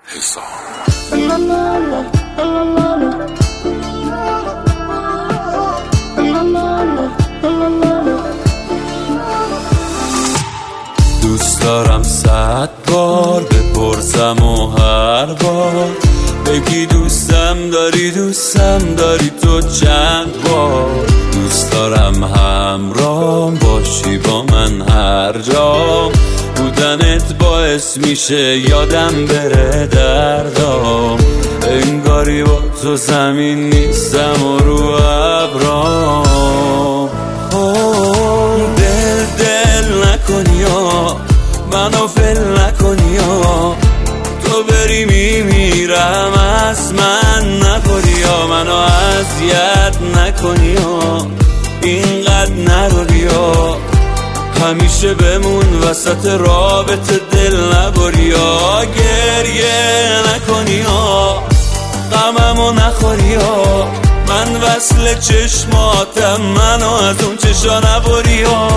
دوست دارم 100 بار بپرسم و هر بار بگی دوستم داری تو چند بار. دوست دارم همراهم باشی با من هر جا، بودنت باعث میشه یادم بره دردام. انگاری با تو زمین نیستم و رو ابرام. دل نکنی یا منو فل نکنی یا تو بری میمیرم از من نخوری یا منو اذیت نکنی یا اینقدر نروی یا همیشه بمون وسط رابطه دل نبری یا گریه نکنی یا غممو نخوری یا من وصل چشماتم منو از اون چشا نبری یا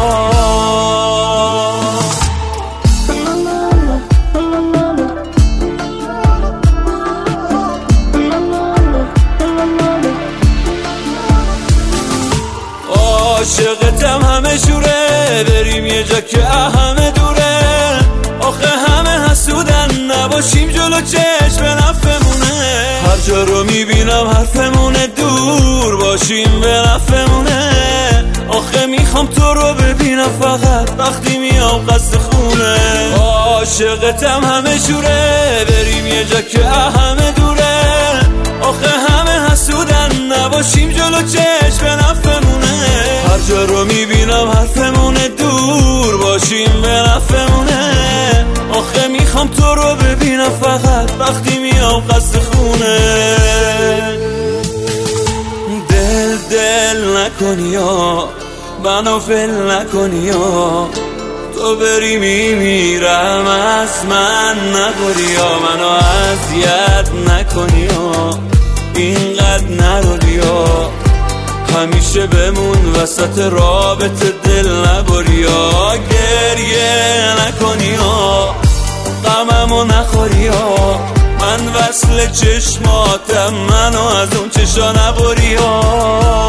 عاشقتم همه جوره بریم یه جا که همه دوره. آخه همه حسودن نباشیم جلو چشم نفمونه. هر جا رو میبینم حرفمونه دور باشیم به نفمونه. آخه میخوام تو رو ببینم فقط وقتی میام قصد خونه. عاشقتم همه جوره بریم یه جا که همه دوره. آخه همه حسودن نباشیم جلو چشم نفمونه. هر جا رو میبینم حرفمونه دور باشیم به نفمونه. آخه میخوام تو رو ببینم فقط وقتی میام قصد خونه. دل نکنی یا منو فل نکنی یا تو بری میمیرم از من نخوری یا منو اذیت نکنی یا اینقدر نروی یا همیشه بمون وسط رابطه دل نبری یا گریه نکنی یا غممو نخوری یا من وصل چشماتم منو از اون چشا نبری یا